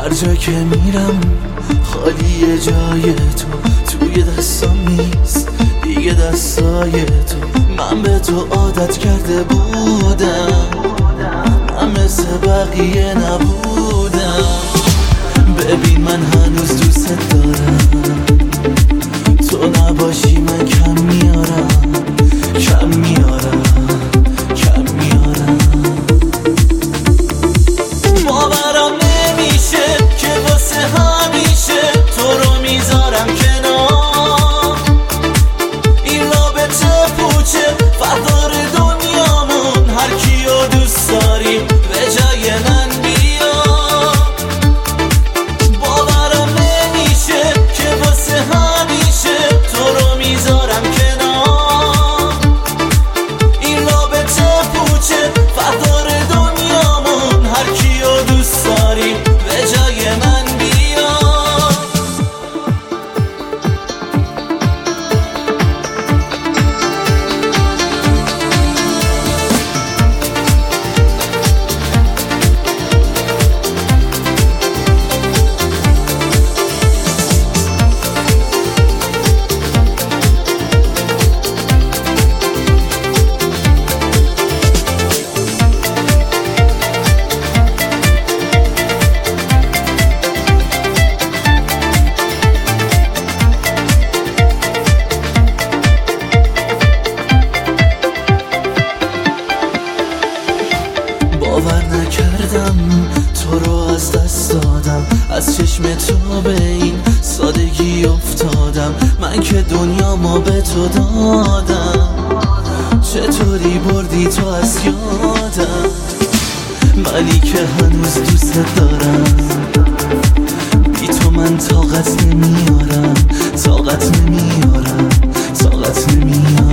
هر جا که میرم خالی جای تو، توی دستام نیست دیگه دستای تو. من به تو عادت کرده بودم، من مثل بقیه نبودم. ببین من هنوز دوست دارم، تو نباشی من کم میارم، کم میارم، کم میارم. باورم نمیشه که واسه همیشه تو رو میذارم کنار. این رابطه پوچه فقدار دنیامون، هر کیو دوست داری به جای من بیا. باورم نمیشه که واسه همیشه تو رو میذارم کنار. این رابطه پوچه فقدار دنیامون، هر کیو دوست داری به جای من بیا. باور نکردم تو رو از دست دادم، از چشم تو به این سادگی افتادم. من که دنیامو به تو دادم، چطوری بردی تو از یادم؟ منی که هنوز دوست دارم، بی تو من طاقت نمیارم، طاقت نمیارم، طاقت نمیارم.